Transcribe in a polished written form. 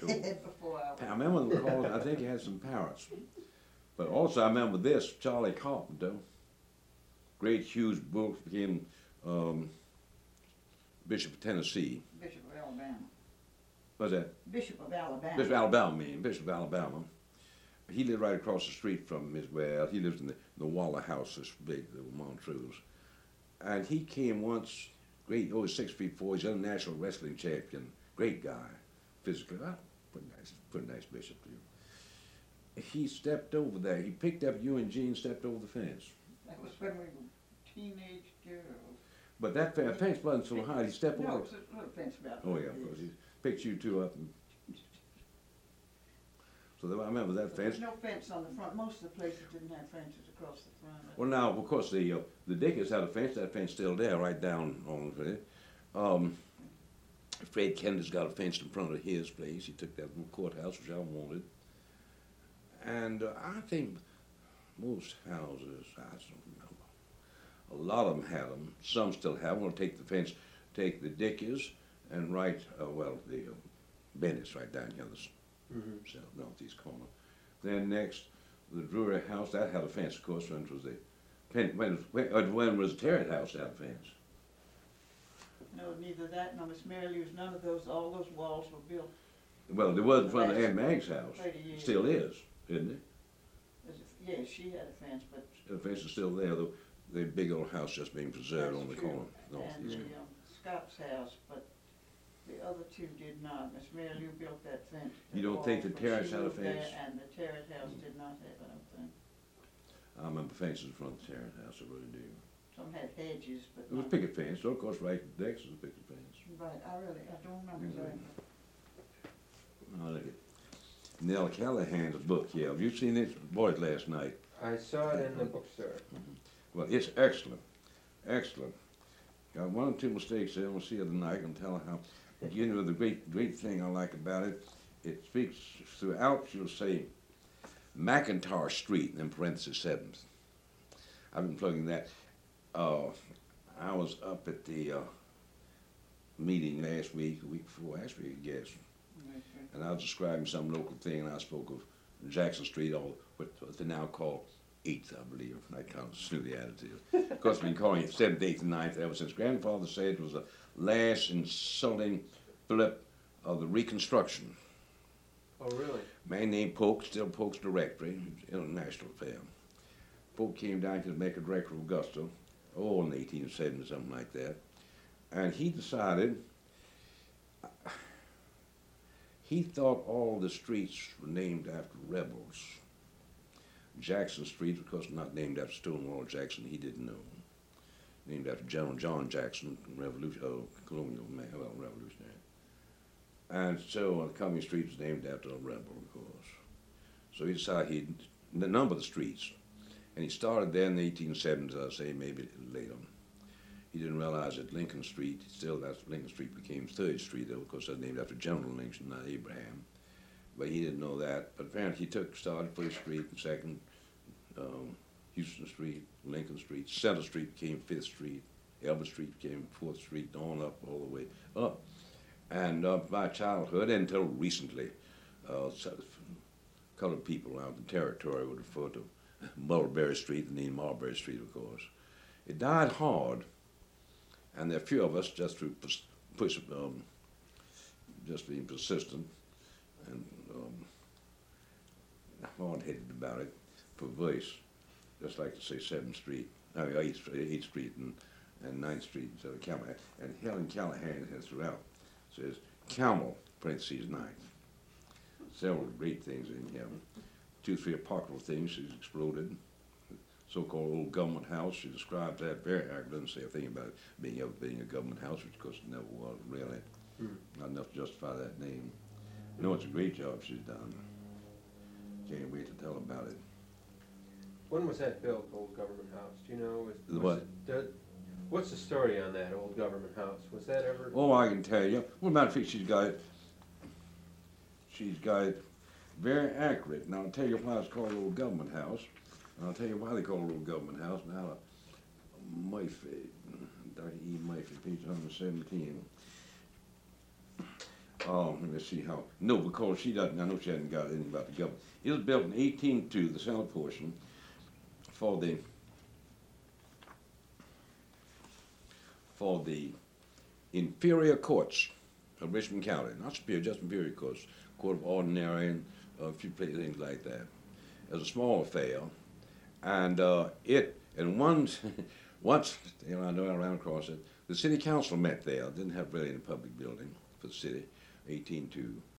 Before I remember the calls, I think he had some parrots. But also I remember this, Charlie Carpenter, great huge book, became Bishop of Tennessee. Bishop of Alabama. What's that? Bishop of Alabama. Bishop of Alabama, Bishop of Alabama. He lived right across the street from Miss Well. He lives in the Waller House, this big, the Montrose. And he came once, great, oh, 6'4", he's a national wrestling champion. Great guy, physically. Pretty nice bishop too. He stepped over there. He picked up you and Jean, stepped over the fence. That was when we were teenage girls. But that fence wasn't so high. He stepped over. No, it was a little fence about. Oh yeah, of course. He picked you two up. And so I remember that fence. There's no fence on the front. Most of the places didn't have fences across the front. Well, now of course the Dickens had a fence. That fence still there, right down on it. Fred Kennedy's got a fence in front of his place. He took that from the courthouse, which I wanted. And I think most houses, I don't remember, a lot of them had them. Some still have them. We'll take the fence, take the Dickies, and right, the Bennett's right down here, the south northeast corner. Then next, the Drury House, that had a fence, of course, when it was the Terry House, that had a fence. No, neither that nor Miss Mary Lou's, none of those, all those walls were built. Well, there was in front of Aunt Mag's house. Still is, isn't it? Yeah, she had a fence, but. The fence is still there, the big old house just being preserved on the true. corner. And the Scott's house, but the other two did not. Miss Mary Lou built that fence. You don't think the Terrace had a fence? And the Terrace house did not have it, I don't think. I remember fences in front of the Terrace house, I really do. Some had hedges, but. It was picket fence, so of course right next to the picket fence. Right, I don't remember that. I look at Nell Callahan's book here. Have you seen it? Bought it last night. I saw it in the bookstore. Well, it's excellent. Excellent. Got one or two mistakes there. We'll see it tonight and tell how. Beginning with the great thing I like about it, it speaks throughout, you'll say, McIntosh Street, in parentheses 7th. I've been plugging that. I was up at the meeting last week, the week before, actually, I guess. And I was describing some local thing, and I spoke of Jackson Street, or what they now call 8th, I believe. I kind of snooty attitude. Of course, we've been calling it 7th, 8th, and 9th ever since Grandfather said it was the last insulting flip of the Reconstruction. Oh, really? A man named Polk, still Polk's directory, international affair. Polk came down to make a director of Augusta, in the 1870s, something like that. And he decided, he thought all the streets were named after rebels. Jackson Street, of course, not named after Stonewall Jackson, he didn't know. Named after General John Jackson, colonial man, revolutionary. And so Cumming Street was named after a rebel, of course. So he decided he'd number the streets. And he started there in the 1870s, I'd say, maybe later. He didn't realize that Lincoln Street, Lincoln Street became 3rd Street, of course, that's named after General Lincoln, not Abraham. But he didn't know that. But apparently he started 1st Street and 2nd, Houston Street, Lincoln Street, Center Street became 5th Street, Elbert Street became 4th Street, on up, all the way up. And my childhood, until recently, colored people around the territory would refer to Mulberry Street, the name Mulberry Street, of course. It died hard, and there are a few of us, just through just being persistent and hard-headed about it, perverse, just like to say 7th Street, 8th Street and 9th Street instead of Camel. And Helen Callahan has throughout says Camel, parentheses 9th. Several great things in here. 2 or 3 apocryphal things she's exploded. So-called old government house, she describes that very accurately, doesn't say a thing about it being a government house, which of course it never was really. Not enough to justify that name. No, it's a great job she's done. Can't wait to tell about it. When was that built, Old Government House? Do you know? What's the story on that Old Government House? Was that ever? Oh, I can tell you. Well, matter of fact, she's got it very accurate. And I'll tell you why it's called Old Government House. And I'll tell you why they call it Old Government House. Now, Murphy, Dr. E. Murphy, page 117. Let me see how. No, because she doesn't. I know she hadn't got anything about the government. It was built in 1802, the center portion, for the inferior courts of Richmond County, not superior, just inferior courts, court of ordinary and a few places, things like that. It was a small affair, and once I know I ran across it. The city council met there. Didn't have really any public building for the city. 1802.